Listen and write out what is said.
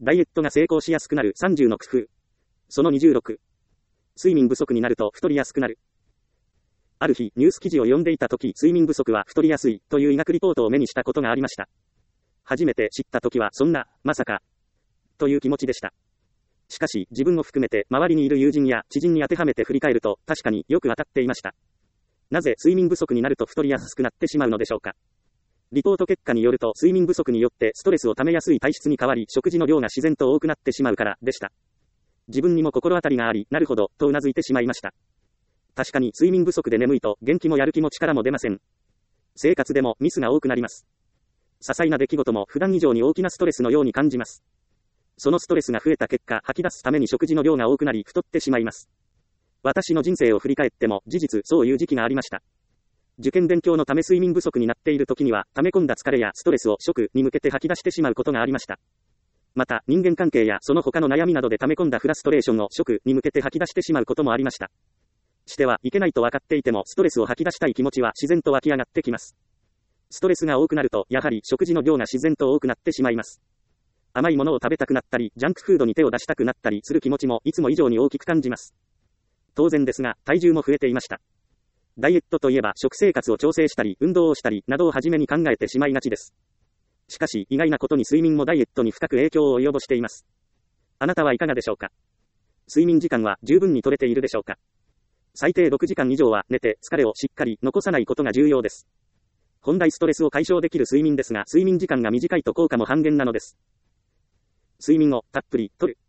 ダイエットが成功しやすくなる30の工夫。その26。睡眠不足になると太りやすくなる。ある日、ニュース記事を読んでいたとき、睡眠不足は太りやすいという医学リポートを目にしたことがありました。初めて知ったときは、そんな、まさか、という気持ちでした。しかし、自分を含めて、周りにいる友人や知人に当てはめて振り返ると、確かによく当たっていました。なぜ睡眠不足になると太りやすくなってしまうのでしょうか。リポート結果によると、睡眠不足によってストレスを溜めやすい体質に変わり、食事の量が自然と多くなってしまうからでした。自分にも心当たりがあり、なるほど、と頷いてしまいました。確かに睡眠不足で眠いと、元気もやる気も力も出ません。生活でもミスが多くなります。些細な出来事も普段以上に大きなストレスのように感じます。そのストレスが増えた結果、吐き出すために食事の量が多くなり、太ってしまいます。私の人生を振り返っても、事実そういう時期がありました。受験勉強のため睡眠不足になっている時には、溜め込んだ疲れやストレスを食に向けて吐き出してしまうことがありました。また、人間関係やその他の悩みなどで溜め込んだフラストレーションを食に向けて吐き出してしまうこともありました。してはいけないと分かっていても、ストレスを吐き出したい気持ちは自然と湧き上がってきます。ストレスが多くなると、やはり食事の量が自然と多くなってしまいます。甘いものを食べたくなったり、ジャンクフードに手を出したくなったりする気持ちもいつも以上に大きく感じます。当然ですが、体重も増えていました。ダイエットといえば食生活を調整したり、運動をしたりなどを初めに考えてしまいがちです。しかし、意外なことに睡眠もダイエットに深く影響を及ぼしています。あなたはいかがでしょうか。睡眠時間は十分に取れているでしょうか。最低6時間以上は寝て疲れをしっかり残さないことが重要です。本来ストレスを解消できる睡眠ですが、睡眠時間が短いと効果も半減なのです。睡眠をたっぷりとる。